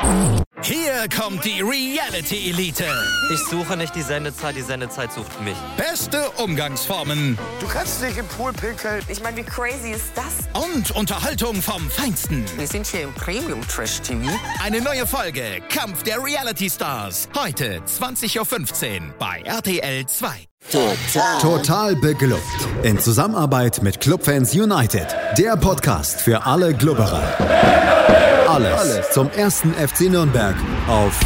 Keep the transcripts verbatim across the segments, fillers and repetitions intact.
Hier kommt die Reality Elite. Ich suche nicht die Sendezeit, die Sendezeit sucht mich. Beste Umgangsformen. Du kannst nicht im Pool pinkeln. Ich meine, wie crazy ist das? Und Unterhaltung vom Feinsten. Wir sind hier im Premium-Trash-T V. Eine neue Folge Kampf der Reality Stars. Heute zwanzig Uhr fünfzehn bei R T L zwei. Total. Total beglückt. In Zusammenarbeit mit Clubfans United. Der Podcast für alle Glubberer. Alles, Alles zum ersten F C Nürnberg auf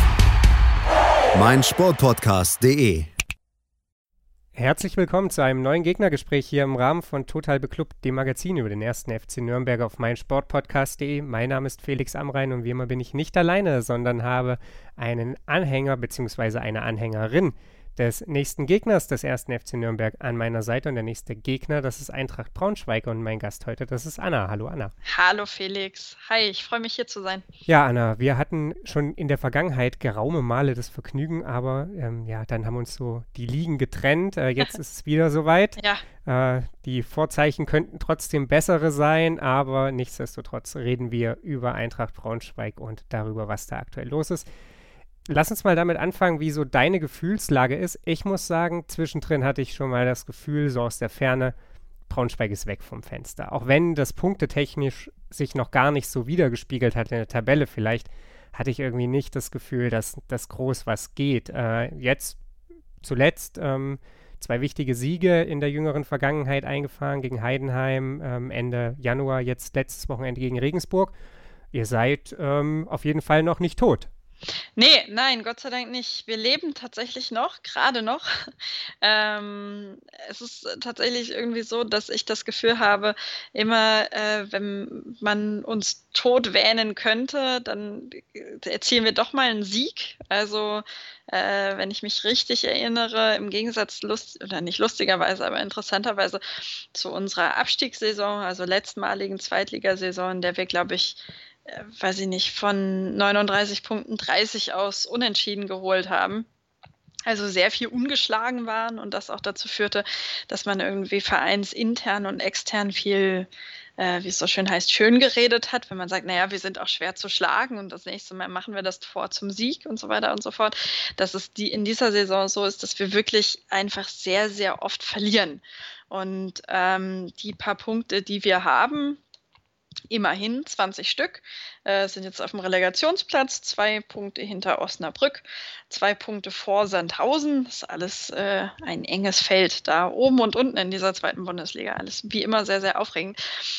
meinsportpodcast punkt de. Herzlich willkommen zu einem neuen Gegnergespräch hier im Rahmen von Total Beklubbt, dem Magazin über den ersten F C Nürnberg auf meinsportpodcast punkt de. Mein Name ist Felix Amrain und wie immer bin ich nicht alleine, sondern habe einen Anhänger bzw. eine Anhängerin des nächsten Gegners des ersten F C Nürnberg an meiner Seite. Und der nächste Gegner, das ist Eintracht Braunschweig. Und mein Gast heute, das ist Anna. Hallo Anna. Hallo Felix. Hi, ich freue mich hier zu sein. Ja, Anna, wir hatten schon in der Vergangenheit geraume Male das Vergnügen, aber ähm, ja, dann haben uns so die Ligen getrennt. Äh, jetzt ist es wieder soweit. Ja. Äh, die Vorzeichen könnten trotzdem bessere sein, aber nichtsdestotrotz reden wir über Eintracht Braunschweig und darüber, was da aktuell los ist. Lass uns mal damit anfangen, wie so deine Gefühlslage ist. Ich muss sagen, zwischendrin hatte ich schon mal das Gefühl, so aus der Ferne, Braunschweig ist weg vom Fenster. Auch wenn das punktetechnisch sich noch gar nicht so wiedergespiegelt hat in der Tabelle vielleicht, hatte ich irgendwie nicht das Gefühl, dass das groß was geht. Äh, jetzt zuletzt ähm, zwei wichtige Siege in der jüngeren Vergangenheit eingefahren gegen Heidenheim, ähm, Ende Januar, jetzt letztes Wochenende gegen Regensburg. Ihr seid ähm, auf jeden Fall noch nicht tot. Nee, nein, Gott sei Dank nicht. Wir leben tatsächlich noch, gerade noch. Ähm, es ist tatsächlich irgendwie so, dass ich das Gefühl habe, immer äh, wenn man uns tot wähnen könnte, dann erzielen wir doch mal einen Sieg. Also äh, wenn ich mich richtig erinnere, im Gegensatz, lust oder nicht lustigerweise, aber interessanterweise zu unserer Abstiegssaison, also letztmaligen Zweitligasaison, in der wir, glaube ich, Äh, weiß ich nicht, von neununddreißig Punkten dreißig aus Unentschieden geholt haben. Also sehr viel ungeschlagen waren und das auch dazu führte, dass man irgendwie vereinsintern und extern viel, äh, wie es so schön heißt, schön geredet hat, wenn man sagt, naja, wir sind auch schwer zu schlagen und das nächste Mal machen wir das vor zum Sieg und so weiter und so fort. Dass es die in dieser Saison so ist, dass wir wirklich einfach sehr, sehr oft verlieren. Und ähm, die paar Punkte, die wir haben, immerhin zwanzig Stück, äh, sind jetzt auf dem Relegationsplatz, zwei Punkte hinter Osnabrück, zwei Punkte vor Sandhausen. Das ist alles äh, ein enges Feld da oben und unten in dieser zweiten Bundesliga. Alles wie immer sehr, sehr aufregend.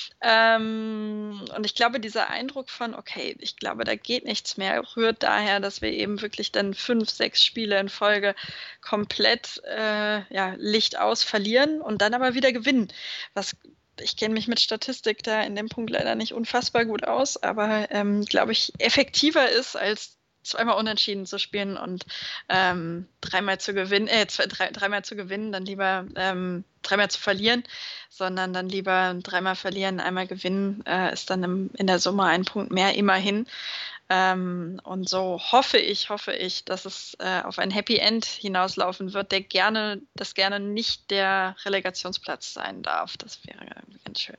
Ähm, und ich glaube, dieser Eindruck von, okay, ich glaube, da geht nichts mehr, rührt daher, dass wir eben wirklich dann fünf, sechs Spiele in Folge komplett äh, ja, Licht aus verlieren und dann aber wieder gewinnen. Was Ich kenne mich mit Statistik da in dem Punkt leider nicht unfassbar gut aus, aber ähm, glaube ich, effektiver ist, als zweimal unentschieden zu spielen und ähm, dreimal zu gewinnen, äh, zwei, drei, dreimal zu gewinnen, dann lieber ähm, dreimal zu verlieren, sondern dann lieber dreimal verlieren, einmal gewinnen, äh, ist dann im, in der Summe ein Punkt mehr immerhin. Ähm, und so hoffe ich, hoffe ich, dass es äh, auf ein Happy End hinauslaufen wird, der gerne, das gerne nicht der Relegationsplatz sein darf. Das wäre irgendwie ganz schön.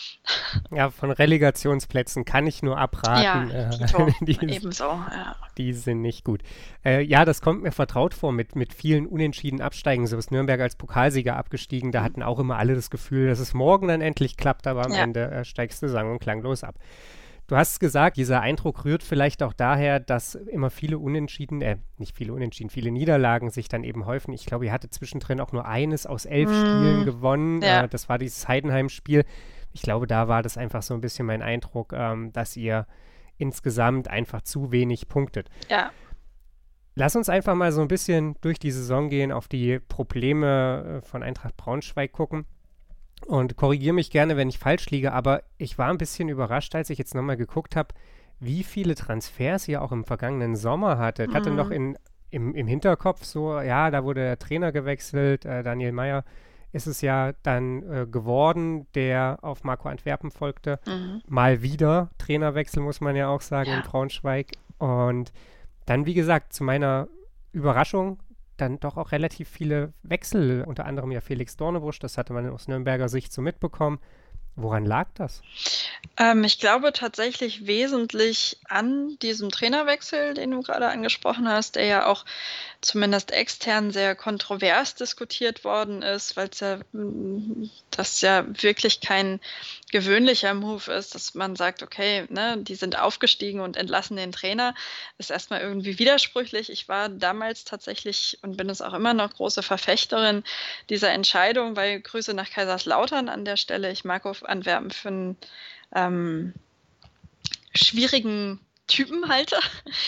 Ja, von Relegationsplätzen kann ich nur abraten. Ja, äh, die, ebenso. Ja. Die sind nicht gut. Äh, ja, das kommt mir vertraut vor mit, mit vielen unentschieden Absteigen. So ist Nürnberg als Pokalsieger abgestiegen. Da hatten auch immer alle das Gefühl, dass es morgen dann endlich klappt, aber am Ja. Ende äh, steigst du sang- und klanglos ab. Du hast gesagt, dieser Eindruck rührt vielleicht auch daher, dass immer viele Unentschieden, äh, nicht viele Unentschieden, viele Niederlagen sich dann eben häufen. Ich glaube, ihr hattet zwischendrin auch nur eines aus elf Mm, Spielen gewonnen. ja. Äh, das war dieses Heidenheim-Spiel. Ich glaube, da war das einfach so ein bisschen mein Eindruck, ähm, dass ihr insgesamt einfach zu wenig punktet. Ja. Lass uns einfach mal so ein bisschen durch die Saison gehen, auf die Probleme äh, von Eintracht Braunschweig gucken. Und korrigiere mich gerne, wenn ich falsch liege, aber ich war ein bisschen überrascht, als ich jetzt nochmal geguckt habe, wie viele Transfers ihr auch im vergangenen Sommer hattet. Ich hatte Mhm. noch in, im, im Hinterkopf so, ja, da wurde der Trainer gewechselt, äh, Daniel Meyer ist es ja dann äh, geworden, der auf Marco Antwerpen folgte. Mhm. Mal wieder Trainerwechsel, muss man ja auch sagen, Ja. in Braunschweig. Und dann, wie gesagt, zu meiner Überraschung dann doch auch relativ viele Wechsel, unter anderem ja Felix Dornebusch, das hatte man aus Nürnberger Sicht so mitbekommen. Woran lag das? Ähm, ich glaube tatsächlich wesentlich an diesem Trainerwechsel, den du gerade angesprochen hast, der ja auch zumindest extern sehr kontrovers diskutiert worden ist, weil es ja, mm, das ja wirklich kein gewöhnlicher Move ist, dass man sagt, okay, ne, die sind aufgestiegen und entlassen den Trainer, ist erstmal irgendwie widersprüchlich. Ich war damals tatsächlich und bin es auch immer noch große Verfechterin dieser Entscheidung, weil Grüße nach Kaiserslautern an der Stelle. Ich mag auf Antwerpen für einen ähm, schwierigen Typen halte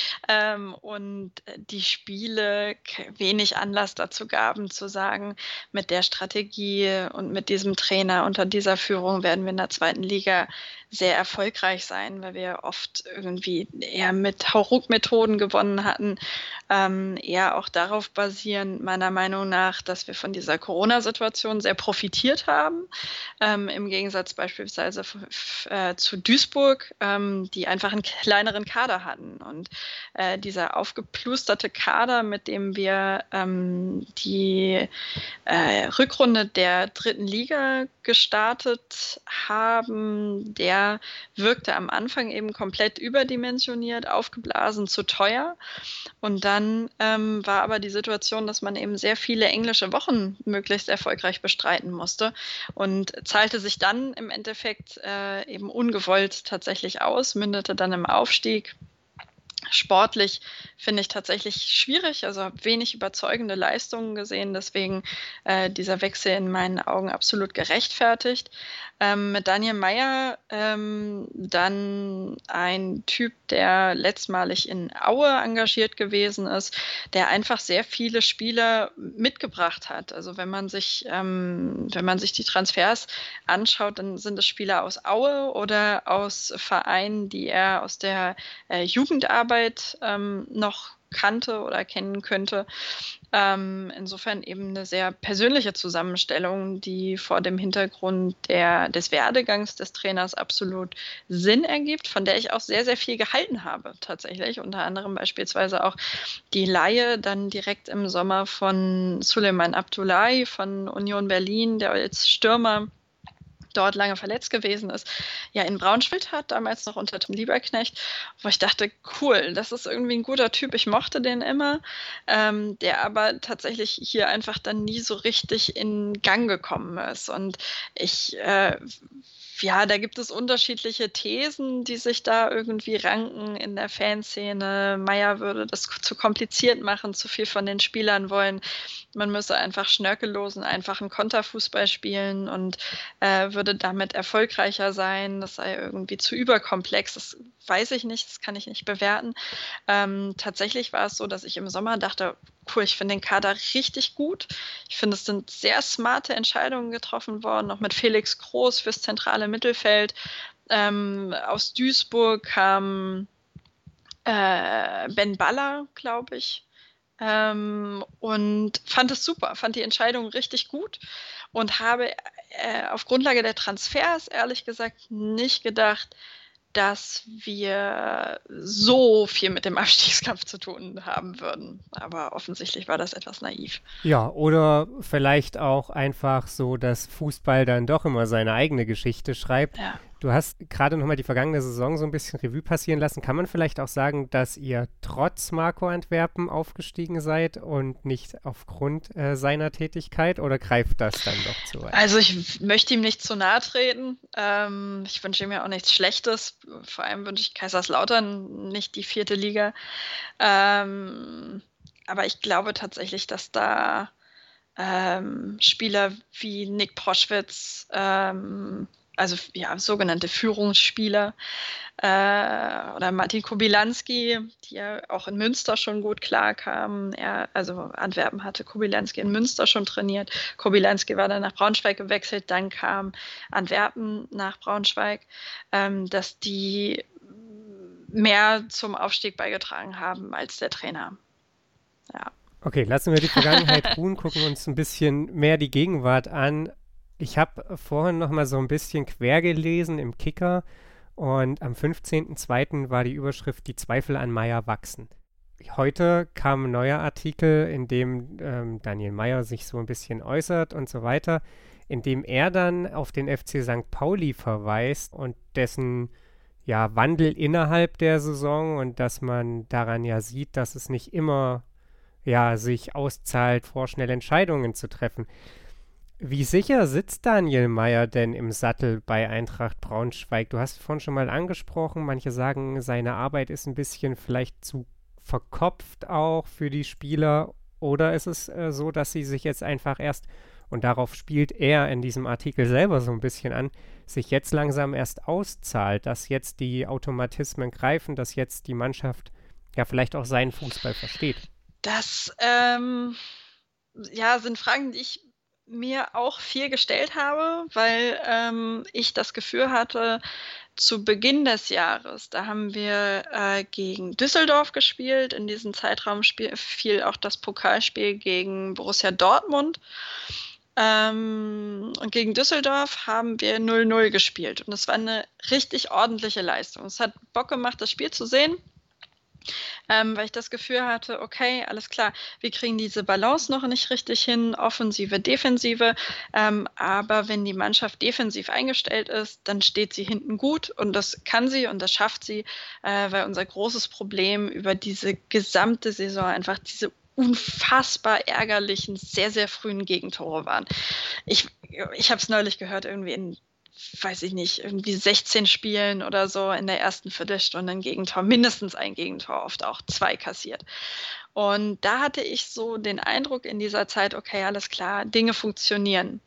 ähm, und die Spiele k- wenig Anlass dazu gaben, zu sagen, mit der Strategie und mit diesem Trainer unter dieser Führung werden wir in der zweiten Liga sehr erfolgreich sein, weil wir oft irgendwie eher mit Hauruck-Methoden gewonnen hatten, ähm, eher auch darauf basieren, meiner Meinung nach, dass wir von dieser Corona-Situation sehr profitiert haben, ähm, im Gegensatz beispielsweise f- f- äh, zu Duisburg, ähm, die einfach einen kleineren Kader hatten. Und äh, dieser aufgeplusterte Kader, mit dem wir ähm, die äh, Rückrunde der dritten Liga gestartet haben, der wirkte am Anfang eben komplett überdimensioniert, aufgeblasen, zu teuer. Und dann ähm, war aber die Situation, dass man eben sehr viele englische Wochen möglichst erfolgreich bestreiten musste und zahlte sich dann im Endeffekt äh, eben ungewollt tatsächlich aus, mündete dann im Aufstieg. Sportlich finde ich tatsächlich schwierig, also habe wenig überzeugende Leistungen gesehen, deswegen äh, dieser Wechsel in meinen Augen absolut gerechtfertigt. Ähm, mit Daniel Meier ähm, dann ein Typ, der letztmalig in Aue engagiert gewesen ist, der einfach sehr viele Spieler mitgebracht hat. Also wenn man sich, ähm, wenn man sich die Transfers anschaut, dann sind es Spieler aus Aue oder aus Vereinen, die er aus der äh, Jugendarbeit ähm, noch kannte oder kennen könnte. Ähm, insofern eben eine sehr persönliche Zusammenstellung, die vor dem Hintergrund der, des Werdegangs des Trainers absolut Sinn ergibt, von der ich auch sehr, sehr viel gehalten habe tatsächlich. Unter anderem beispielsweise auch die Leihe dann direkt im Sommer von Suleiman Abdullahi von Union Berlin, der als Stürmer dort lange verletzt gewesen ist, ja in Braunschweig hat, damals noch unter Tim Lieberknecht, wo ich dachte, cool, das ist irgendwie ein guter Typ, ich mochte den immer, ähm, der aber tatsächlich hier einfach dann nie so richtig in Gang gekommen ist. Und ich äh, ja, da gibt es unterschiedliche Thesen, die sich da irgendwie ranken in der Fanszene. Meier würde das zu kompliziert machen, zu viel von den Spielern wollen. Man müsse einfach schnörkellosen, einfachen Konterfußball spielen und äh, würde damit erfolgreicher sein. Das sei irgendwie zu überkomplex. Das weiß ich nicht, das kann ich nicht bewerten. Ähm, tatsächlich war es so, dass ich im Sommer dachte, cool, ich finde den Kader richtig gut. Ich finde, es sind sehr smarte Entscheidungen getroffen worden, noch mit Felix Groß fürs zentrale Mittelfeld. Ähm, aus Duisburg kam äh, Ben Baller, glaube ich. Ähm, und fand es super, fand die Entscheidung richtig gut und habe äh, auf Grundlage der Transfers ehrlich gesagt nicht gedacht, dass wir so viel mit dem Abstiegskampf zu tun haben würden. Aber offensichtlich war das etwas naiv. Ja, oder vielleicht auch einfach so, dass Fußball dann doch immer seine eigene Geschichte schreibt. Ja. Du hast gerade nochmal die vergangene Saison so ein bisschen Revue passieren lassen. Kann man vielleicht auch sagen, dass ihr trotz Marco Antwerpen aufgestiegen seid und nicht aufgrund äh, seiner Tätigkeit? Oder greift das dann doch zu weit? Also ich möchte ihm nicht zu nahe treten. Ähm, ich wünsche ihm ja auch nichts Schlechtes. Vor allem wünsche ich Kaiserslautern nicht die vierte Liga. Ähm, aber ich glaube tatsächlich, dass da ähm, Spieler wie Nick Proschwitz, ähm, also ja, sogenannte Führungsspieler, äh, oder Martin Kobylanski, die ja auch in Münster schon gut klarkamen. Er, also Antwerpen hatte Kobylanski in Münster schon trainiert. Kobylanski war dann nach Braunschweig gewechselt, dann kam Antwerpen nach Braunschweig, ähm, dass die mehr zum Aufstieg beigetragen haben als der Trainer. Ja. Okay, lassen wir die Vergangenheit ruhen, gucken uns ein bisschen mehr die Gegenwart an. Ich habe vorhin noch mal so ein bisschen quer gelesen im Kicker und am fünfzehnten zweiten war die Überschrift "Die Zweifel an Meier wachsen". Heute kam ein neuer Artikel, in dem ähm, Daniel Meier sich so ein bisschen äußert und so weiter. in dem er dann auf den F C Sankt Pauli verweist und dessen ja, Wandel innerhalb der Saison und dass man daran ja sieht, dass es nicht immer ja, sich auszahlt, vorschnell Entscheidungen zu treffen. Wie sicher sitzt Daniel Meier denn im Sattel bei Eintracht Braunschweig? Du hast vorhin schon mal angesprochen, manche sagen, seine Arbeit ist ein bisschen vielleicht zu verkopft auch für die Spieler. Oder ist es äh, so, dass sie sich jetzt einfach erst, und darauf spielt er in diesem Artikel selber so ein bisschen an, sich jetzt langsam erst auszahlt, dass jetzt die Automatismen greifen, dass jetzt die Mannschaft ja vielleicht auch seinen Fußball versteht? Das ähm, ja, sind Fragen, die ich mir auch viel gestellt habe, weil ähm, ich das Gefühl hatte, zu Beginn des Jahres, da haben wir äh, gegen Düsseldorf gespielt. In diesem Zeitraum spiel, fiel auch das Pokalspiel gegen Borussia Dortmund. Ähm, und gegen Düsseldorf haben wir null null gespielt. Und das war eine richtig ordentliche Leistung. Es hat Bock gemacht, das Spiel zu sehen. Ähm, weil ich das Gefühl hatte, okay, alles klar, wir kriegen diese Balance noch nicht richtig hin, Offensive, Defensive, ähm, aber wenn die Mannschaft defensiv eingestellt ist, dann steht sie hinten gut und das kann sie und das schafft sie, äh, weil unser großes Problem über diese gesamte Saison einfach diese unfassbar ärgerlichen, sehr, sehr frühen Gegentore waren. Ich, ich habe es neulich gehört, irgendwie in weiß ich nicht, irgendwie sechzehn Spielen oder so in der ersten Viertelstunde ein Gegentor, mindestens ein Gegentor, oft auch zwei kassiert. Und da hatte ich so den Eindruck in dieser Zeit, okay, alles klar, Dinge funktionieren.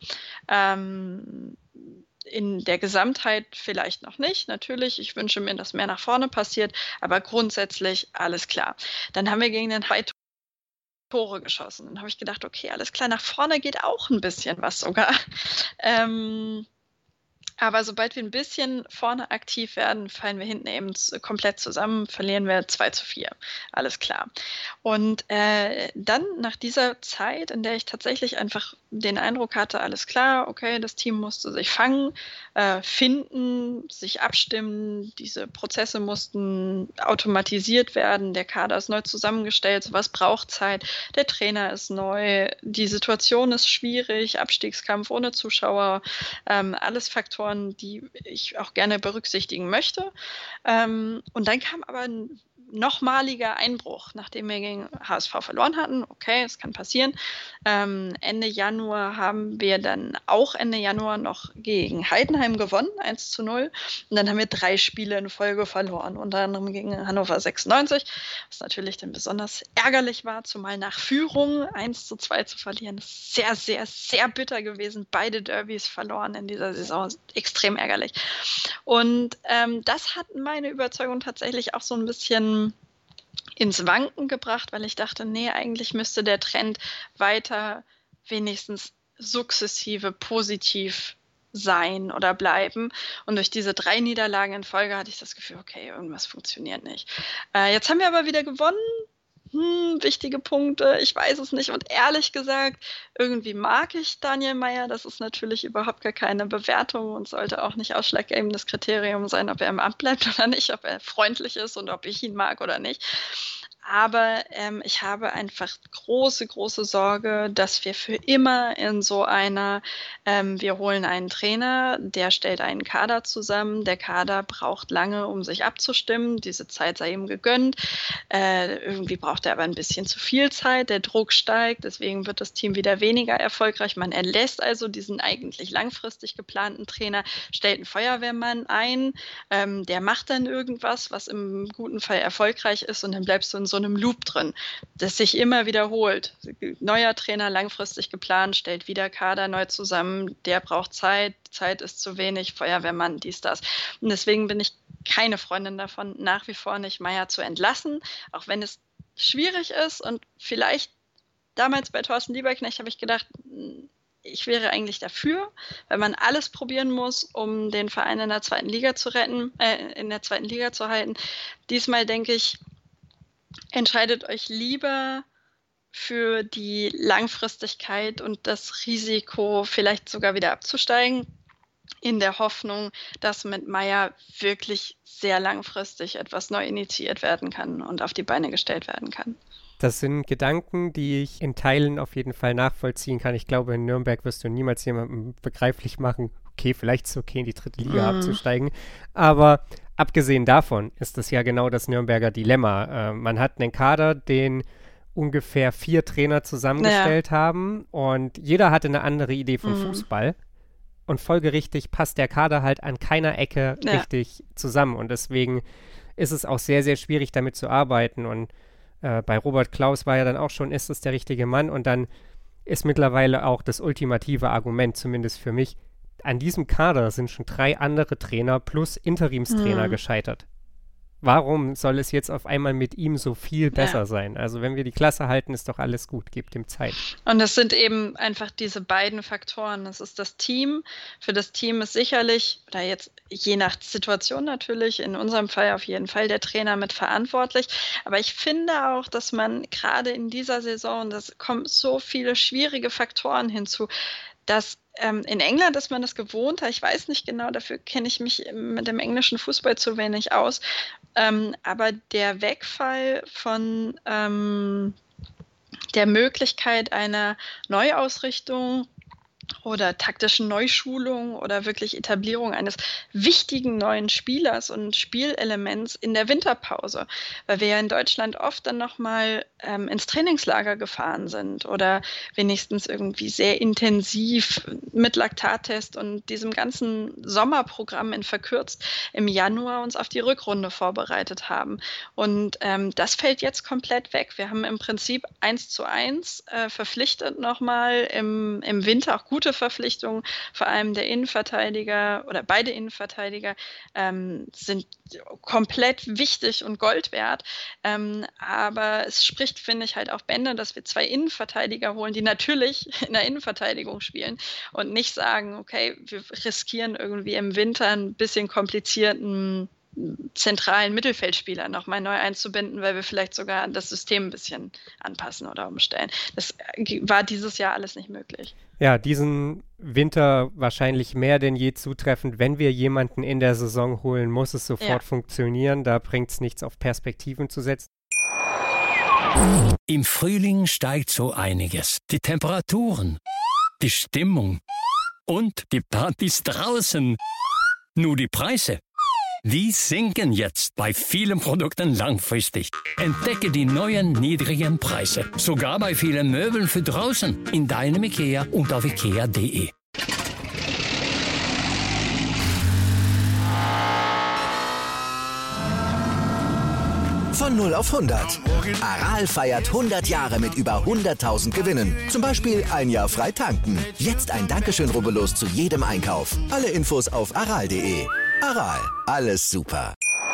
Ähm, in der Gesamtheit vielleicht noch nicht, natürlich. Ich wünsche mir, dass mehr nach vorne passiert, aber grundsätzlich alles klar. Dann haben wir gegen den Hai Tore geschossen. Dann habe ich gedacht, okay, alles klar, nach vorne geht auch ein bisschen was sogar. Ähm, Aber sobald wir ein bisschen vorne aktiv werden, fallen wir hinten eben komplett zusammen, verlieren wir zwei zu vier. Alles klar. Und äh, dann nach dieser Zeit, in der ich tatsächlich einfach den Eindruck hatte, alles klar, okay, das Team musste sich fangen, äh, finden, sich abstimmen, diese Prozesse mussten automatisiert werden, der Kader ist neu zusammengestellt, sowas braucht Zeit, der Trainer ist neu, die Situation ist schwierig, Abstiegskampf ohne Zuschauer, ähm, alles Faktoren, die ich auch gerne berücksichtigen möchte. Ähm, und dann kam aber ein nochmaliger Einbruch, nachdem wir gegen H S V verloren hatten. Okay, es kann passieren. Ähm, Ende Januar haben wir dann auch Ende Januar noch gegen Heidenheim gewonnen, eins zu null. Und dann haben wir drei Spiele in Folge verloren, unter anderem gegen Hannover sechsundneunzig, was natürlich dann besonders ärgerlich war, zumal nach Führung eins zu zwei zu verlieren. Das ist sehr, sehr, sehr bitter gewesen. Beide Derbys verloren in dieser Saison. Extrem ärgerlich. Und ähm, das hat meine Überzeugung tatsächlich auch so ein bisschen ins Wanken gebracht, weil ich dachte, nee, eigentlich müsste der Trend weiter wenigstens sukzessive positiv sein oder bleiben. Und durch diese drei Niederlagen in Folge hatte ich das Gefühl, okay, irgendwas funktioniert nicht. Äh, jetzt haben wir aber wieder gewonnen. Hm, wichtige Punkte, ich weiß es nicht. Und ehrlich gesagt, irgendwie mag ich Daniel Meier. Das ist natürlich überhaupt gar keine Bewertung und sollte auch nicht ausschlaggebendes Kriterium sein, ob er im Amt bleibt oder nicht, ob er freundlich ist und ob ich ihn mag oder nicht. Aber ähm, ich habe einfach große, große Sorge, dass wir für immer in so einer, ähm, wir holen einen Trainer, der stellt einen Kader zusammen, der Kader braucht lange, um sich abzustimmen, diese Zeit sei ihm gegönnt, äh, irgendwie braucht er aber ein bisschen zu viel Zeit, der Druck steigt, deswegen wird das Team wieder weniger erfolgreich, man erlässt also diesen eigentlich langfristig geplanten Trainer, stellt einen Feuerwehrmann ein, ähm, der macht dann irgendwas, was im guten Fall erfolgreich ist und dann bleibst du in so einem Loop drin, das sich immer wiederholt. Neuer Trainer, langfristig geplant, stellt wieder Kader neu zusammen, der braucht Zeit, Zeit ist zu wenig, Feuerwehrmann, dies, das. Und deswegen bin ich keine Freundin davon, nach wie vor nicht Meier zu entlassen, auch wenn es schwierig ist und vielleicht damals bei Thorsten Lieberknecht habe ich gedacht, ich wäre eigentlich dafür, weil man alles probieren muss, um den Verein in der zweiten Liga zu retten, äh, in der zweiten Liga zu halten. Diesmal denke ich, entscheidet euch lieber für die Langfristigkeit und das Risiko, vielleicht sogar wieder abzusteigen. in der Hoffnung, dass mit Meyer wirklich sehr langfristig etwas neu initiiert werden kann und auf die Beine gestellt werden kann. Das sind Gedanken, die ich in Teilen auf jeden Fall nachvollziehen kann. Ich glaube, in Nürnberg wirst du niemals jemandem begreiflich machen, okay, vielleicht ist es okay, in die dritte Liga mm. abzusteigen. Aber abgesehen davon ist das ja genau das Nürnberger Dilemma. Äh, man hat einen Kader, den ungefähr vier Trainer zusammengestellt ja. haben und jeder hatte eine andere Idee vom mm. Fußball. Und folgerichtig passt der Kader halt an keiner Ecke ja. richtig zusammen. Und deswegen ist es auch sehr, sehr schwierig, damit zu arbeiten. Und äh, bei Robert Klaus war ja dann auch schon, ist es der richtige Mann? Und dann ist mittlerweile auch das ultimative Argument, zumindest für mich, an diesem Kader sind schon drei andere Trainer plus Interimstrainer mhm. gescheitert. Warum soll es jetzt auf einmal mit ihm so viel besser ja. sein? Also wenn wir die Klasse halten, ist doch alles gut, gebt ihm Zeit. Und das sind eben einfach diese beiden Faktoren. Das ist das Team. Für das Team ist sicherlich, oder jetzt je nach Situation natürlich, in unserem Fall auf jeden Fall der Trainer mit verantwortlich. Aber ich finde auch, dass man gerade in dieser Saison, das kommen so viele schwierige Faktoren hinzu, dass ähm, in England ist man das gewohnt, ich weiß nicht genau, dafür kenne ich mich mit dem englischen Fußball zu wenig aus, ähm, aber der Wegfall von ähm, der Möglichkeit einer Neuausrichtung oder taktischen Neuschulung oder wirklich Etablierung eines wichtigen neuen Spielers und Spielelements in der Winterpause, weil wir ja in Deutschland oft dann nochmal ähm, ins Trainingslager gefahren sind oder wenigstens irgendwie sehr intensiv mit Laktattest und diesem ganzen Sommerprogramm in verkürzt im Januar uns auf die Rückrunde vorbereitet haben. Und ähm, das fällt jetzt komplett weg. Wir haben im Prinzip eins zu eins äh, verpflichtet nochmal im, im Winter auch gut Verpflichtungen, vor allem der Innenverteidiger oder beide Innenverteidiger ähm, sind komplett wichtig und Gold wert. Ähm, aber es spricht, finde ich, halt auch Bände, dass wir zwei Innenverteidiger holen, die natürlich in der Innenverteidigung spielen und nicht sagen, okay, wir riskieren irgendwie im Winter ein bisschen komplizierten zentralen Mittelfeldspieler nochmal neu einzubinden, weil wir vielleicht sogar das System ein bisschen anpassen oder umstellen. Das war dieses Jahr alles nicht möglich. Ja, diesen Winter wahrscheinlich mehr denn je zutreffend. Wenn wir jemanden in der Saison holen, muss es sofort ja. funktionieren. Da bringt es nichts, auf Perspektiven zu setzen. Im Frühling steigt so einiges. Die Temperaturen, die Stimmung und die Partys draußen. Nur die Preise. Die sinken jetzt bei vielen Produkten langfristig. Entdecke die neuen niedrigen Preise. Sogar bei vielen Möbeln für draußen. In deinem IKEA und auf ikea punkt de. Von null auf hundert. Aral feiert hundert Jahre mit über hunderttausend Gewinnen. Zum Beispiel ein Jahr frei tanken. Jetzt ein Dankeschön, rubbellos zu jedem Einkauf. Alle Infos auf aral punkt de. Aral, alles super.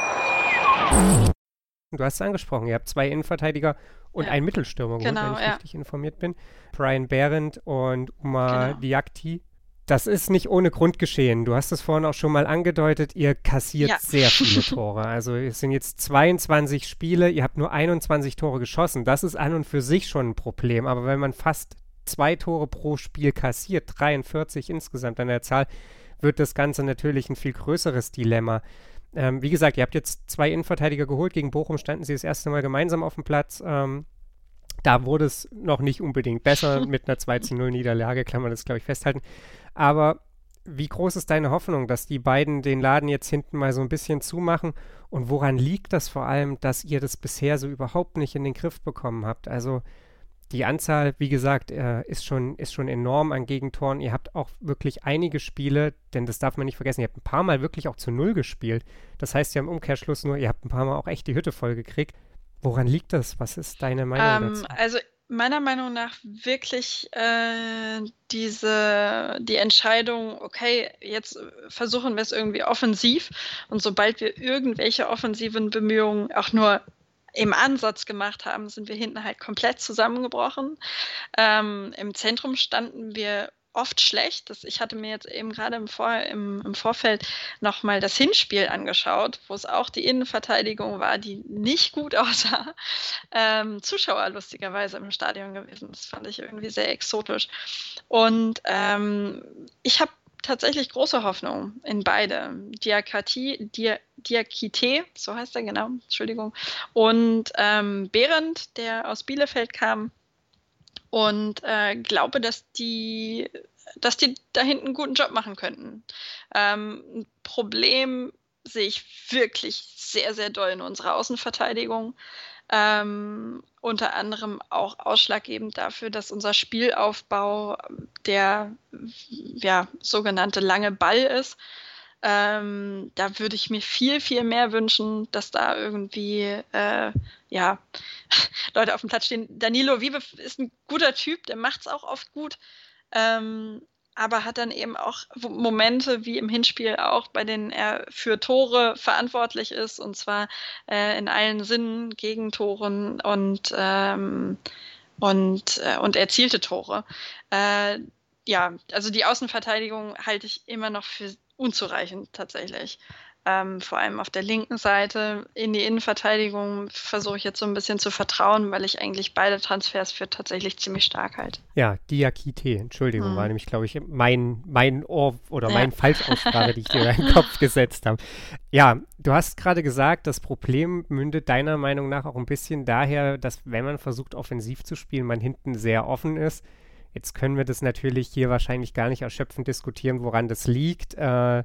Du hast es angesprochen, ihr habt zwei Innenverteidiger und ja. einen Mittelstürmer geholt, genau, wenn ich ja. richtig informiert bin. Brian Behrendt und Umar genau. Diakti. Das ist nicht ohne Grund geschehen. Du hast es vorhin auch schon mal angedeutet, ihr kassiert ja. sehr viele Tore. Also es sind jetzt zweiundzwanzig Spiele, ihr habt nur einundzwanzig Tore geschossen. Das ist an und für sich schon ein Problem. Aber wenn man fast zwei Tore pro Spiel kassiert, dreiundvierzig insgesamt an der Zahl, wird das Ganze natürlich ein viel größeres Dilemma. Ähm, wie gesagt, ihr habt jetzt zwei Innenverteidiger geholt. Gegen Bochum standen sie das erste Mal gemeinsam auf dem Platz. Ähm, da wurde es noch nicht unbedingt besser mit einer zwei zu null Niederlage, kann man das, glaube ich, festhalten. Aber wie groß ist deine Hoffnung, dass die beiden den Laden jetzt hinten mal so ein bisschen zumachen? Und woran liegt das vor allem, dass ihr das bisher so überhaupt nicht in den Griff bekommen habt? Also die Anzahl, wie gesagt, äh, ist schon, ist schon enorm an Gegentoren. Ihr habt auch wirklich einige Spiele, denn das darf man nicht vergessen, ihr habt ein paar Mal wirklich auch zu Null gespielt. Das heißt ja im Umkehrschluss nur, ihr habt ein paar Mal auch echt die Hütte voll gekriegt. Woran liegt das? Was ist deine Meinung Ähm, dazu? also meiner Meinung nach wirklich äh, diese, die Entscheidung, okay, jetzt versuchen wir es irgendwie offensiv und sobald wir irgendwelche offensiven Bemühungen auch nur im Ansatz gemacht haben, sind wir hinten halt komplett zusammengebrochen. Ähm, im Zentrum standen wir oft schlecht. Das, ich hatte mir jetzt eben gerade im, Vor, im, im Vorfeld nochmal das Hinspiel angeschaut, wo es auch die Innenverteidigung war, die nicht gut aussah. Ähm, Zuschauer lustigerweise im Stadion gewesen. Das fand ich irgendwie sehr exotisch. Und ähm, ich habe tatsächlich große Hoffnung in beide. Diakite, Dia, Diakite, so heißt er, genau, Entschuldigung. Und ähm, Behrendt, der aus Bielefeld kam. Und äh, glaube, dass die, dass die da hinten einen guten Job machen könnten. Ähm, ein Problem sehe ich wirklich sehr, sehr doll in unserer Außenverteidigung. Ähm, unter anderem auch ausschlaggebend dafür, dass unser Spielaufbau der ja, sogenannte lange Ball ist. Ähm, da würde ich mir viel, viel mehr wünschen, dass da irgendwie äh, ja, Leute auf dem Platz stehen. Danilo Wiebe ist ein guter Typ, der macht es auch oft gut. Ähm, aber hat dann eben auch Momente, wie im Hinspiel auch, bei denen er für Tore verantwortlich ist, und zwar äh, in allen Sinnen, Gegentoren und, ähm, und, äh, und erzielte Tore. Äh, ja, also die Außenverteidigung halte ich immer noch für unzureichend tatsächlich. Ähm, vor allem auf der linken Seite. In die Innenverteidigung versuche ich jetzt so ein bisschen zu vertrauen, weil ich eigentlich beide Transfers für tatsächlich ziemlich stark halte. Ja, Diakite, Entschuldigung, hm. war nämlich, glaube ich, mein, mein Ohr oder ja. meine Falschaussprache, die ich dir in den Kopf gesetzt habe. Ja, du hast gerade gesagt, das Problem mündet deiner Meinung nach auch ein bisschen daher, dass, wenn man versucht, offensiv zu spielen, man hinten sehr offen ist. Jetzt können wir das natürlich hier wahrscheinlich gar nicht erschöpfend diskutieren, woran das liegt. Äh,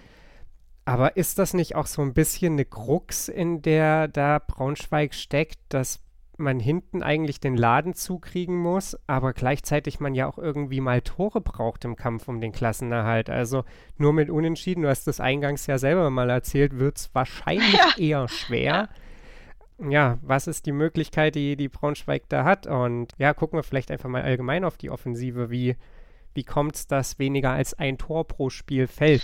aber ist das nicht auch so ein bisschen eine Krux, in der da Braunschweig steckt, dass man hinten eigentlich den Laden zukriegen muss, aber gleichzeitig man ja auch irgendwie mal Tore braucht im Kampf um den Klassenerhalt? Also nur mit Unentschieden, du hast das eingangs ja selber mal erzählt, wird es wahrscheinlich ja. eher schwer. Ja. ja, was ist die Möglichkeit, die, die Braunschweig da hat? Und ja, gucken wir vielleicht einfach mal allgemein auf die Offensive. Wie, wie kommt es, dass weniger als ein Tor pro Spiel fällt?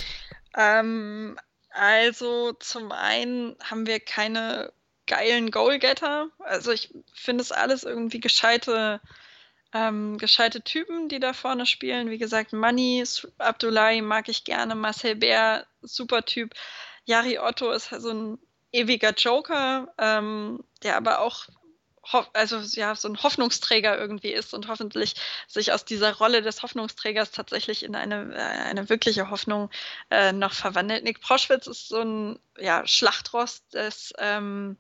Ähm, also zum einen haben wir keine geilen Goalgetter. Also ich finde es alles irgendwie gescheite, ähm, gescheite Typen, die da vorne spielen. Wie gesagt, Mani, Abdullahi mag ich gerne, Marcel Bär, super Typ. Jari Otto ist so ein ewiger Joker, ähm, der aber auch ho- also ja, so ein Hoffnungsträger irgendwie ist und hoffentlich sich aus dieser Rolle des Hoffnungsträgers tatsächlich in eine, äh, eine wirkliche Hoffnung äh, noch verwandelt. Nick Proschwitz ist so ein ja, Schlachtrost, das ähm,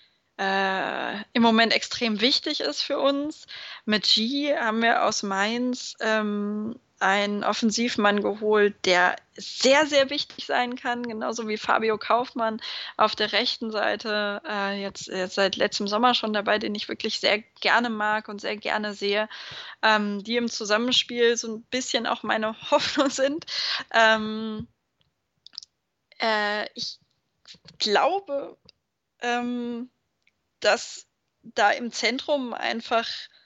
äh, im Moment extrem wichtig ist für uns. Mit G haben wir aus Mainz ähm, einen Offensivmann geholt, der sehr, sehr wichtig sein kann, genauso wie Fabio Kaufmann auf der rechten Seite, äh, jetzt, jetzt seit letztem Sommer schon dabei, den ich wirklich sehr gerne mag und sehr gerne sehe, ähm, die im Zusammenspiel so ein bisschen auch meine Hoffnung sind. Ähm, äh, ich glaube, ähm, dass da im Zentrum einfach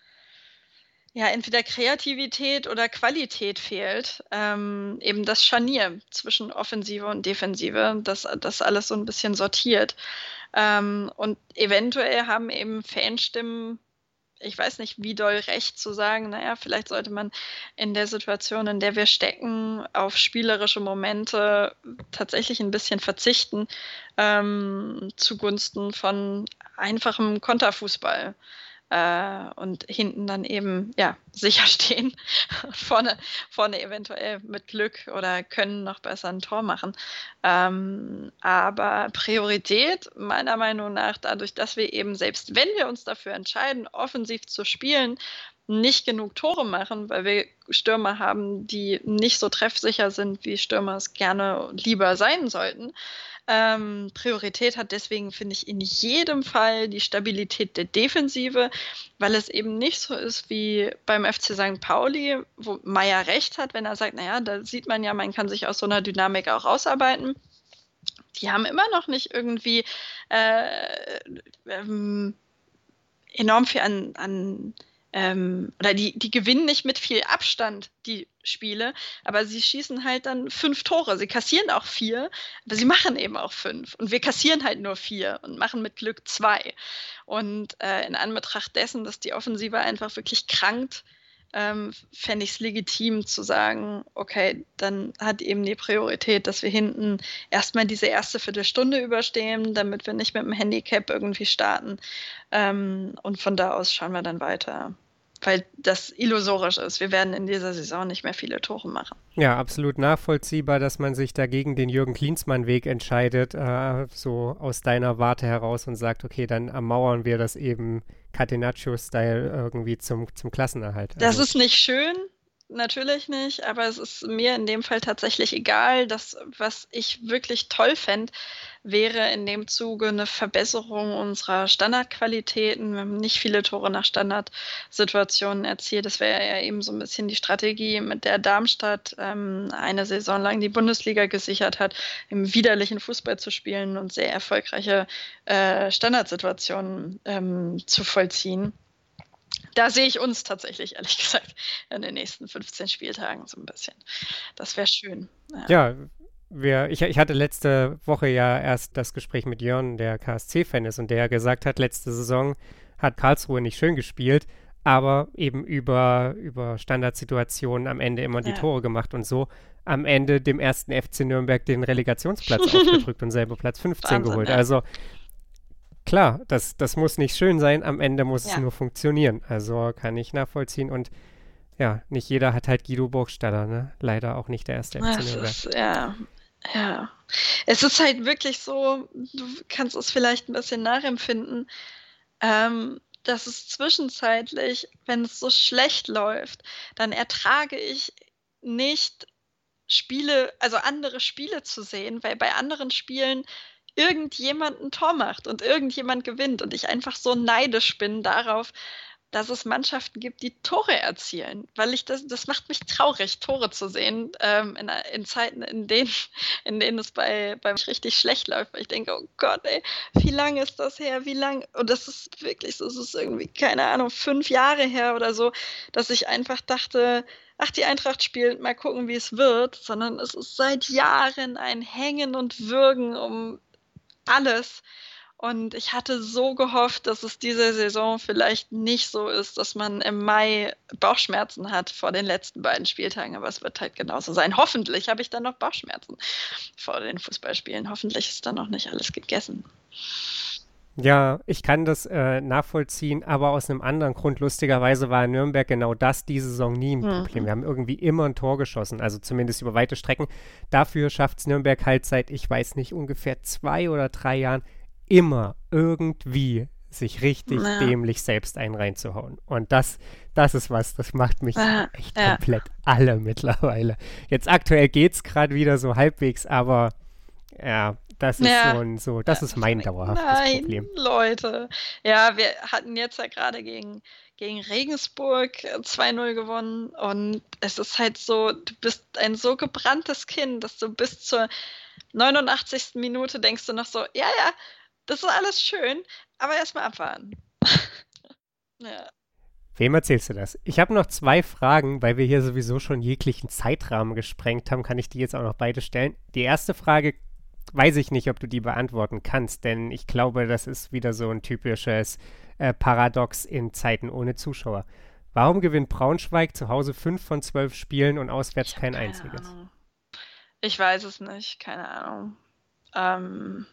ja, entweder Kreativität oder Qualität fehlt. Ähm, eben das Scharnier zwischen Offensive und Defensive, das, das alles so ein bisschen sortiert. Ähm, und eventuell haben eben Fanstimmen, ich weiß nicht, wie doll recht zu sagen, naja, vielleicht sollte man in der Situation, in der wir stecken, auf spielerische Momente tatsächlich ein bisschen verzichten, ähm, zugunsten von einfachem Konterfußball. Äh, und hinten dann eben ja sicher stehen, vorne, vorne eventuell mit Glück oder können noch besser ein Tor machen. Ähm, aber Priorität meiner Meinung nach, dadurch, dass wir eben, selbst wenn wir uns dafür entscheiden, offensiv zu spielen, nicht genug Tore machen, weil wir Stürmer haben, die nicht so treffsicher sind, wie Stürmer es gerne lieber sein sollten. Ähm, Priorität hat deswegen, finde ich, in jedem Fall die Stabilität der Defensive, weil es eben nicht so ist wie beim F C Sankt Pauli, wo Meier recht hat, wenn er sagt, naja, da sieht man ja, man kann sich aus so einer Dynamik auch rausarbeiten. Die haben immer noch nicht irgendwie äh, ähm, enorm viel an, an ähm, oder die, die gewinnen nicht mit viel Abstand die Spiele, aber sie schießen halt dann fünf Tore. Sie kassieren auch vier, aber sie machen eben auch fünf. Und wir kassieren halt nur vier und machen mit Glück zwei. Und äh, in Anbetracht dessen, dass die Offensive einfach wirklich krankt, ähm, fände ich es legitim zu sagen, okay, dann hat eben die Priorität, dass wir hinten erstmal diese erste Viertelstunde überstehen, damit wir nicht mit dem Handicap irgendwie starten. Ähm, und von da aus schauen wir dann weiter. weil das illusorisch ist. Wir werden in dieser Saison nicht mehr viele Tore machen. Ja, absolut nachvollziehbar, dass man sich dagegen den Jürgen Klinsmann-Weg entscheidet, äh, so aus deiner Warte heraus und sagt, okay, dann ermauern wir das eben Catenaccio-Style irgendwie zum, zum Klassenerhalt. Das also. ist nicht schön, natürlich nicht, aber es ist mir in dem Fall tatsächlich egal. Das, was ich wirklich toll fände, wäre in dem Zuge eine Verbesserung unserer Standardqualitäten. Wir haben nicht viele Tore nach Standardsituationen erzielt. Das wäre ja eben so ein bisschen die Strategie, mit der Darmstadt ähm, eine Saison lang die Bundesliga gesichert hat, im widerlichen Fußball zu spielen und sehr erfolgreiche äh, Standardsituationen ähm, zu vollziehen. Da sehe ich uns tatsächlich, ehrlich gesagt, in den nächsten fünfzehn Spieltagen so ein bisschen. Das wäre schön. Ja, ja wir, ich, ich hatte letzte Woche ja erst das Gespräch mit Jörn, der K S C-Fan ist und der gesagt hat, letzte Saison hat Karlsruhe nicht schön gespielt, aber eben über, über Standardsituationen am Ende immer die Ja. Tore gemacht und so am Ende dem ersten F C Nürnberg den Relegationsplatz aufgedrückt und selber Platz fünfzehn Wahnsinn, geholt. ja. Also klar, das, das muss nicht schön sein, am Ende muss Ja. es nur funktionieren. Also kann ich nachvollziehen und ja, nicht jeder hat halt Guido Burgstaller, ne? Leider auch nicht der erste F C Es Nürnberg. ist, ja, ja. Es ist halt wirklich so, du kannst es vielleicht ein bisschen nachempfinden, ähm, dass es zwischenzeitlich, wenn es so schlecht läuft, dann ertrage ich nicht Spiele, also andere Spiele zu sehen, weil bei anderen Spielen irgendjemand ein Tor macht und irgendjemand gewinnt und ich einfach so neidisch bin darauf, dass es Mannschaften gibt, die Tore erzielen, weil ich das, das macht mich traurig, Tore zu sehen, ähm, in, in Zeiten, in denen, in denen es bei, bei mich richtig schlecht läuft, weil ich denke, oh Gott, ey, wie lange ist das her, wie lang, und das ist wirklich so, es ist irgendwie, keine Ahnung, fünf Jahre her oder so, dass ich einfach dachte, ach, die Eintracht spielt, mal gucken, wie es wird, sondern es ist seit Jahren ein Hängen und Würgen um alles. Und ich hatte so gehofft, dass es diese Saison vielleicht nicht so ist, dass man im Mai Bauchschmerzen hat vor den letzten beiden Spieltagen. Aber es wird halt genauso sein. Hoffentlich habe ich dann noch Bauchschmerzen vor den Fußballspielen. Hoffentlich ist dann noch nicht alles gegessen. Ja, ich kann das äh, nachvollziehen, aber aus einem anderen Grund. Lustigerweise war in Nürnberg genau das diese Saison nie ein Problem. Mhm. Wir haben irgendwie immer ein Tor geschossen, also zumindest über weite Strecken. Dafür schafft es Nürnberg halt seit, ich weiß nicht, ungefähr zwei oder drei Jahren immer irgendwie sich richtig Ja. dämlich selbst einen reinzuhauen. Und das, das ist was, das macht mich Ja, echt ja. komplett alle mittlerweile. Jetzt aktuell geht's gerade wieder so halbwegs, aber ja, das ist Ja. so ein, so, das ist mein dauerhaftes Nein, Problem. Leute. Ja, wir hatten jetzt ja gerade gegen, gegen Regensburg äh, zwei null gewonnen und es ist halt so, du bist ein so gebranntes Kind, dass du bis zur neunundachtzigsten Minute denkst du noch so, ja, ja, das ist alles schön, aber erstmal abwarten. Ja. Wem erzählst du das? Ich habe noch zwei Fragen, weil wir hier sowieso schon jeglichen Zeitrahmen gesprengt haben, kann ich die jetzt auch noch beide stellen. Die erste Frage weiß ich nicht, ob du die beantworten kannst, denn ich glaube, das ist wieder so ein typisches äh, Paradox in Zeiten ohne Zuschauer. Warum gewinnt Braunschweig zu Hause fünf von zwölf Spielen und auswärts kein Keine einziges? Ahnung. Ich weiß es nicht, keine Ahnung. Ähm,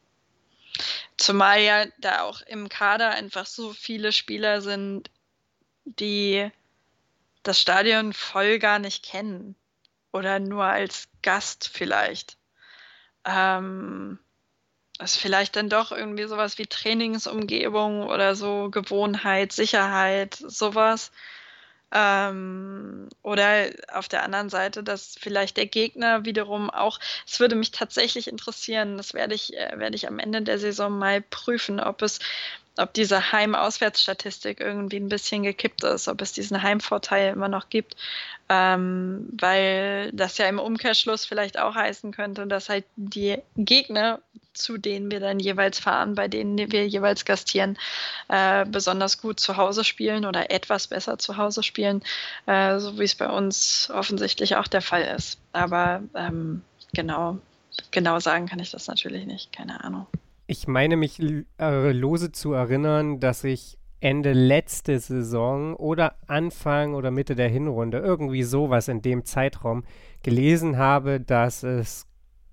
zumal ja da auch im Kader einfach so viele Spieler sind, die das Stadion voll gar nicht kennen. Oder nur als Gast vielleicht. Ähm, das ist vielleicht dann doch irgendwie sowas wie Trainingsumgebung oder so, Gewohnheit, Sicherheit, sowas. Ähm, oder auf der anderen Seite, dass vielleicht der Gegner wiederum auch, es würde mich tatsächlich interessieren, das werde ich, äh, werde ich am Ende der Saison mal prüfen, ob es, ob diese Heim-Auswärts-Statistik irgendwie ein bisschen gekippt ist, ob es diesen Heimvorteil immer noch gibt, ähm, weil das ja im Umkehrschluss vielleicht auch heißen könnte, dass halt die Gegner, zu denen wir dann jeweils fahren, bei denen wir jeweils gastieren, äh, besonders gut zu Hause spielen oder etwas besser zu Hause spielen, äh, so wie es bei uns offensichtlich auch der Fall ist. Aber ähm, genau, genau sagen kann ich das natürlich nicht, keine Ahnung. Ich meine mich äh, lose zu erinnern, dass ich Ende letzte Saison oder Anfang oder Mitte der Hinrunde, irgendwie sowas in dem Zeitraum, gelesen habe, dass es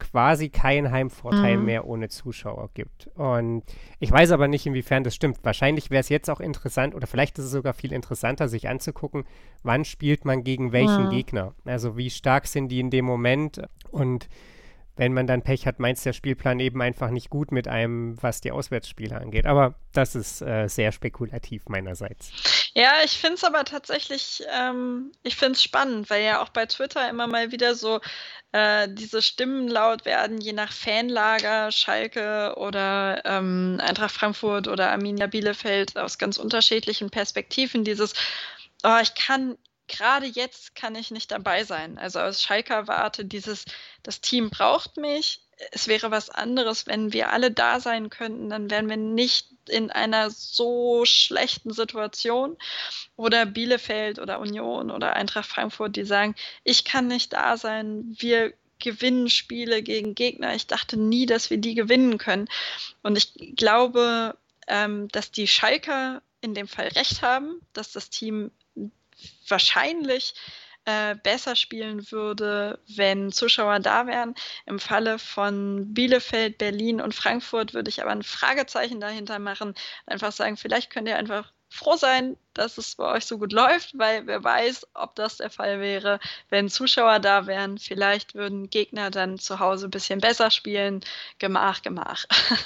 quasi keinen Heimvorteil Mhm. mehr ohne Zuschauer gibt. Und ich weiß aber nicht, inwiefern das stimmt. Wahrscheinlich wäre es jetzt auch interessant, oder vielleicht ist es sogar viel interessanter, sich anzugucken, wann spielt man gegen welchen Mhm. Gegner. Also wie stark sind die in dem Moment. Und wenn man dann Pech hat, meint der Spielplan eben einfach nicht gut mit einem, was die Auswärtsspiele angeht. Aber das ist äh, sehr spekulativ meinerseits. Ja, ich finde es aber tatsächlich, ähm, ich finde es spannend, weil ja auch bei Twitter immer mal wieder so äh, diese Stimmen laut werden, je nach Fanlager, Schalke oder ähm, Eintracht Frankfurt oder Arminia Bielefeld aus ganz unterschiedlichen Perspektiven. Dieses, oh, ich kann, gerade jetzt kann ich nicht dabei sein. Also aus Schalker Warte dieses, das Team braucht mich. Es wäre was anderes, wenn wir alle da sein könnten, dann wären wir nicht in einer so schlechten Situation. Oder Bielefeld oder Union oder Eintracht Frankfurt, die sagen, ich kann nicht da sein, wir gewinnen Spiele gegen Gegner. Ich dachte nie, dass wir die gewinnen können. Und ich glaube, ähm, dass die Schalker in dem Fall recht haben, dass das Team wahrscheinlich äh, besser spielen würde, wenn Zuschauer da wären. Im Falle von Bielefeld, Berlin und Frankfurt würde ich aber ein Fragezeichen dahinter machen. Einfach sagen, vielleicht könnt ihr einfach froh sein, dass es bei euch so gut läuft, weil wer weiß, ob das der Fall wäre, wenn Zuschauer da wären. Vielleicht würden Gegner dann zu Hause ein bisschen besser spielen. Gemach, gemach.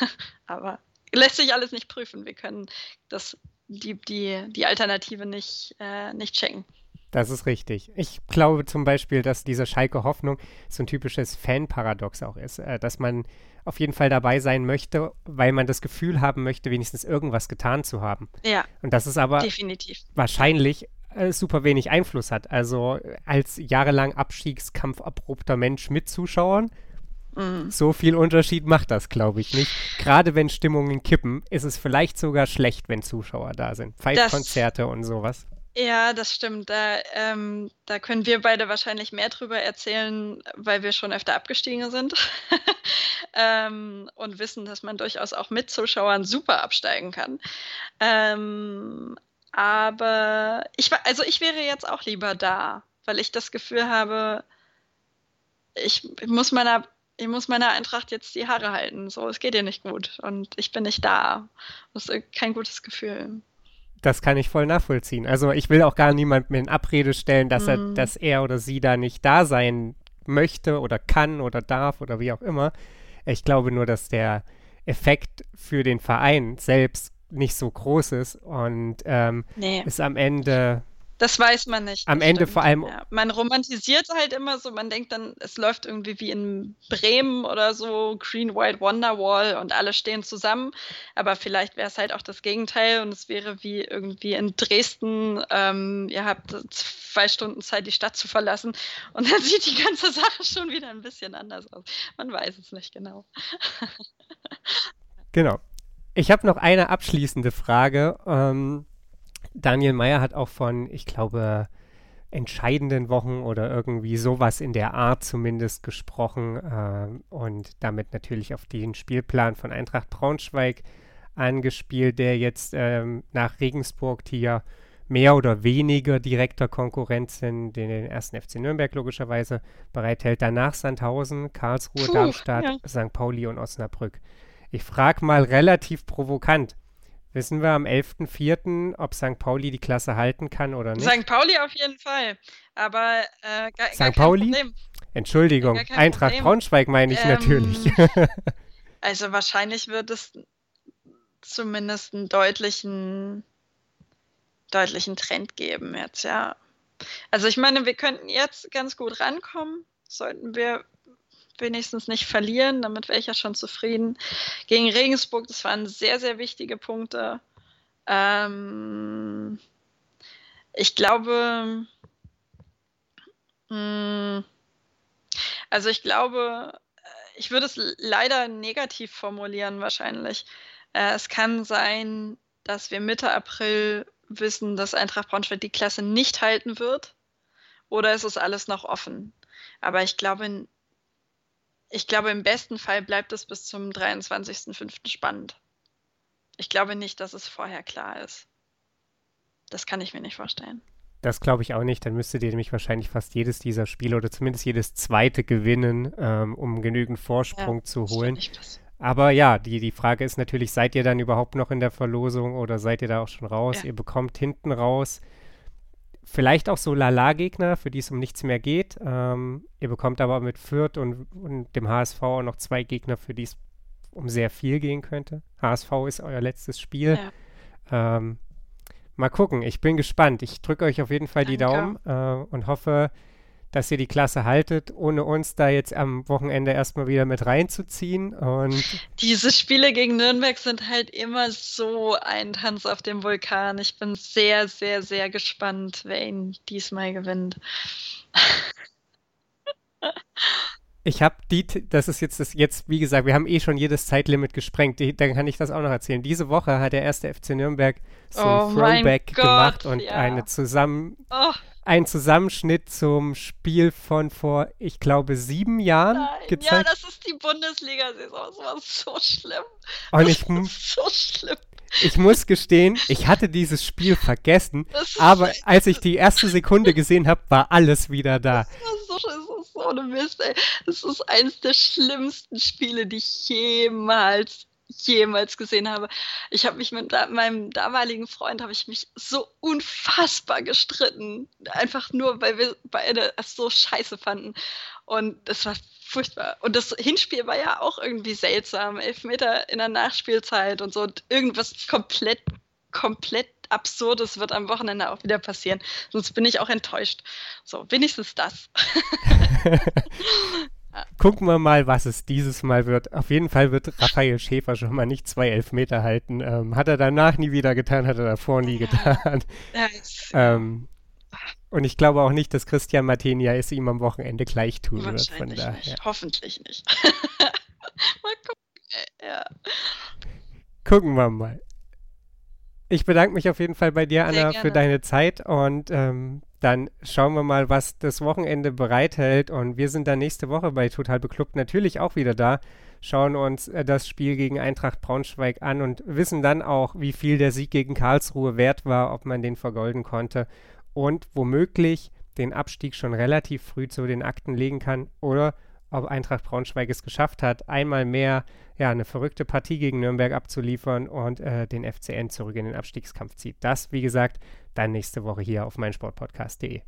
Aber lässt sich alles nicht prüfen. Wir können das, die, die, die Alternative nicht, äh, nicht checken. Das ist richtig. Ich glaube zum Beispiel, dass diese Schalke-Hoffnung so ein typisches Fan-Paradox auch ist, äh, dass man auf jeden Fall dabei sein möchte, weil man das Gefühl haben möchte, wenigstens irgendwas getan zu haben. Ja, Und das ist aber definitiv. wahrscheinlich äh, super wenig Einfluss hat. Also äh, als jahrelang abstiegskampfabrupter Mensch mit Zuschauern, Mhm. so viel Unterschied macht das, glaube ich, nicht. Gerade wenn Stimmungen kippen, ist es vielleicht sogar schlecht, wenn Zuschauer da sind. Pfeifkonzerte und sowas. Ja, das stimmt. Da, ähm, da können wir beide wahrscheinlich mehr drüber erzählen, weil wir schon öfter abgestiegen sind ähm, und wissen, dass man durchaus auch mit Zuschauern super absteigen kann. Ähm, aber ich, wa- also ich wäre jetzt auch lieber da, weil ich das Gefühl habe, ich muss meiner, ich muss meiner Eintracht jetzt die Haare halten. So, es geht ihr nicht gut und ich bin nicht da. Das ist kein gutes Gefühl. Das kann ich voll nachvollziehen. Also ich will auch gar niemandem in Abrede stellen, dass er, Mhm. dass er oder sie da nicht da sein möchte oder kann oder darf oder wie auch immer. Ich glaube nur, dass der Effekt für den Verein selbst nicht so groß ist und ähm, Nee. ist am Ende Das weiß man nicht. Am das Ende stimmt. vor allem- Ja. Man romantisiert halt immer so, man denkt dann, es läuft irgendwie wie in Bremen oder so, Green White Wonderwall und alle stehen zusammen. Aber vielleicht wäre es halt auch das Gegenteil und es wäre wie irgendwie in Dresden, ähm, ihr habt zwei Stunden Zeit, die Stadt zu verlassen und dann sieht die ganze Sache schon wieder ein bisschen anders aus. Man weiß es nicht genau. Genau. Ich habe noch eine abschließende Frage. Ähm, Daniel Meyer hat auch von, ich glaube, entscheidenden Wochen oder irgendwie sowas in der Art zumindest gesprochen ähm, und damit natürlich auf den Spielplan von Eintracht Braunschweig angespielt, der jetzt ähm, nach Regensburg, die ja mehr oder weniger direkter Konkurrent sind, den den ersten F C Nürnberg logischerweise bereithält. Danach Sandhausen, Karlsruhe, Puh, Darmstadt, ja. Sankt Pauli und Osnabrück. Ich frage mal relativ provokant. Wissen wir am elften vierten, ob Sankt Pauli die Klasse halten kann oder nicht? Sankt Pauli auf jeden Fall, aber äh, gar, gar kein Sankt Pauli? Problem. Entschuldigung, Gar kein Eintracht Problem. Braunschweig meine ich Ähm, natürlich. Also wahrscheinlich wird es zumindest einen deutlichen, deutlichen Trend geben jetzt, ja. Also ich meine, wir könnten jetzt ganz gut rankommen, sollten wir wenigstens nicht verlieren, damit wäre ich ja schon zufrieden. Gegen Regensburg, das waren sehr, sehr wichtige Punkte. Ähm, ich glaube, mh, also ich glaube, ich würde es leider negativ formulieren wahrscheinlich. Äh, es kann sein, dass wir Mitte April wissen, dass Eintracht Braunschweig die Klasse nicht halten wird. Oder es ist alles noch offen. Aber ich glaube, ich glaube, im besten Fall bleibt es bis zum dreiundzwanzigsten fünften spannend. Ich glaube nicht, dass es vorher klar ist. Das kann ich mir nicht vorstellen. Das glaube ich auch nicht. Dann müsstet ihr nämlich wahrscheinlich fast jedes dieser Spiele oder zumindest jedes zweite gewinnen, ähm, um genügend Vorsprung Ja, zu das wird holen. nicht passieren. Aber ja, die, die Frage ist natürlich, seid ihr dann überhaupt noch in der Verlosung oder seid ihr da auch schon raus? Ja. Ihr bekommt hinten raus vielleicht auch so Lala-Gegner, für die es um nichts mehr geht. Ähm, ihr bekommt aber mit Fürth und, und dem H S V auch noch zwei Gegner, für die es um sehr viel gehen könnte. H S V ist euer letztes Spiel. Ja. Ähm, mal gucken, ich bin gespannt. Ich drücke euch auf jeden Fall die Daumen Danke. äh, und hoffe, dass ihr die Klasse haltet, ohne uns da jetzt am Wochenende erstmal wieder mit reinzuziehen. Und Diese Spiele gegen Nürnberg sind halt immer so ein Tanz auf dem Vulkan. Ich bin sehr, sehr, sehr gespannt, wer ihn diesmal gewinnt. ich habe die, t- das ist jetzt, das jetzt, wie gesagt, wir haben eh schon jedes Zeitlimit gesprengt. Die, dann kann ich das auch noch erzählen. Diese Woche hat der erste F C Nürnberg so Oh ein mein Throwback Gott, gemacht und ja. eine zusammen, Oh, ein Zusammenschnitt zum Spiel von vor, ich glaube, sieben Jahren nein. Ja, gezeigt. das ist die Bundesliga-Saison. Das war so schlimm. Und Das ich, mu- ist so schlimm. ich muss gestehen, ich hatte dieses Spiel vergessen, Das ist, aber als ich die erste Sekunde gesehen habe, war alles wieder da. das ist so, das ist so eine Mist, ey. Das ist eines der schlimmsten Spiele, die ich jemals jemals gesehen habe. Ich habe mich mit da, meinem damaligen Freund habe ich mich so unfassbar gestritten, einfach nur, weil wir beide es so scheiße fanden. Und das war furchtbar. Und das Hinspiel war ja auch irgendwie seltsam, Elfmeter in der Nachspielzeit und so. Und irgendwas komplett, komplett Absurdes wird am Wochenende auch wieder passieren. Sonst bin ich auch enttäuscht. So, wenigstens das. Gucken wir mal, was es dieses Mal wird. Auf jeden Fall wird Raphael Schäfer schon mal nicht zwei Elfmeter halten. Ähm, hat er danach nie wieder getan, hat er davor nie getan. Ja, es, Ähm, und ich glaube auch nicht, dass Christian Martenia es ihm am Wochenende gleich tun wird. Von wahrscheinlich daher. nicht. Hoffentlich nicht. Mal gucken. ey, Ja. Gucken wir mal. Ich bedanke mich auf jeden Fall bei dir, Sehr Anna, gerne. für deine Zeit und ähm, dann schauen wir mal, was das Wochenende bereithält und wir sind dann nächste Woche bei Total Beklubbt natürlich auch wieder da, schauen uns äh, das Spiel gegen Eintracht Braunschweig an und wissen dann auch, wie viel der Sieg gegen Karlsruhe wert war, ob man den vergolden konnte und womöglich den Abstieg schon relativ früh zu den Akten legen kann oder ob Eintracht Braunschweig es geschafft hat, einmal mehr ja, eine verrückte Partie gegen Nürnberg abzuliefern und äh, den F C N zurück in den Abstiegskampf zieht. Das, wie gesagt, dann nächste Woche hier auf meinsportpodcast punkt de.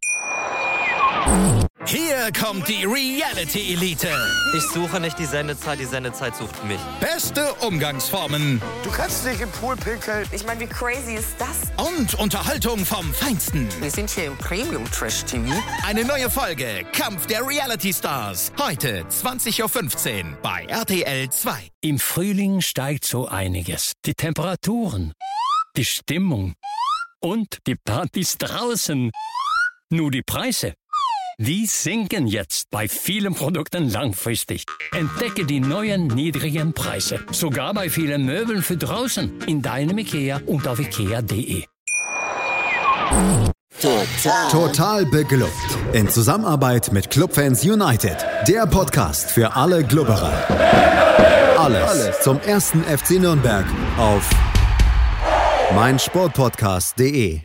Hier kommt die Reality-Elite. Ich suche nicht die Sendezeit, die Sendezeit sucht mich. Beste Umgangsformen Du kannst nicht im Pool pinkeln. Ich meine, wie crazy ist das? und Unterhaltung vom Feinsten. Wir sind hier im Premium-Trash-T V. Eine neue Folge Kampf der Reality-Stars. Heute zwanzig Uhr fünfzehn bei R T L zwei. Im Frühling steigt so einiges. Die Temperaturen, die Stimmung und die Partys draußen. Nur die Preise, die sinken jetzt bei vielen Produkten langfristig. Entdecke die neuen niedrigen Preise. Sogar bei vielen Möbeln für draußen. In deinem Ikea und auf ikea punkt de. Total beglückt. In Zusammenarbeit mit Clubfans United. Der Podcast für alle Glubberer. Alles, Alles zum ersten F C Nürnberg auf meinsportpodcast punkt de.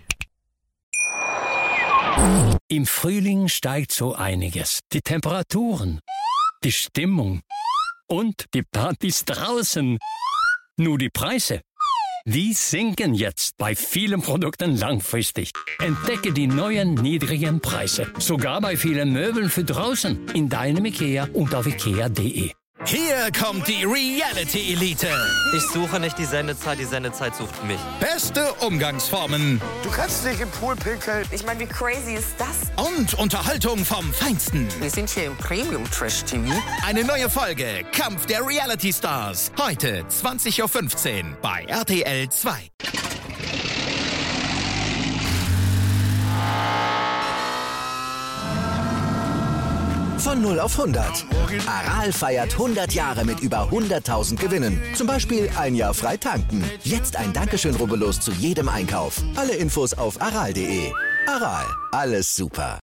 Im Frühling steigt so einiges. Die Temperaturen, die Stimmung und die Partys draußen. Nur die Preise, die sinken jetzt bei vielen Produkten langfristig. Entdecke die neuen niedrigen Preise. Sogar bei vielen Möbeln für draußen. In deinem Ikea und auf ikea punkt de. Hier kommt die Reality-Elite. Ich suche nicht die Sendezeit, die Sendezeit sucht mich. Beste Umgangsformen Du kannst nicht im Pool pinkeln. Ich meine, wie crazy ist das? und Unterhaltung vom Feinsten. Wir sind hier im Premium-Trash-T V. Eine neue Folge Kampf der Reality-Stars. Heute zwanzig Uhr fünfzehn bei R T L zwei. Von null auf hundert. Aral feiert hundert Jahre mit über hunderttausend Gewinnen. Zum Beispiel ein Jahr frei tanken. Jetzt ein Dankeschön, rubbellos zu jedem Einkauf. Alle Infos auf aral punkt de. Aral, alles super.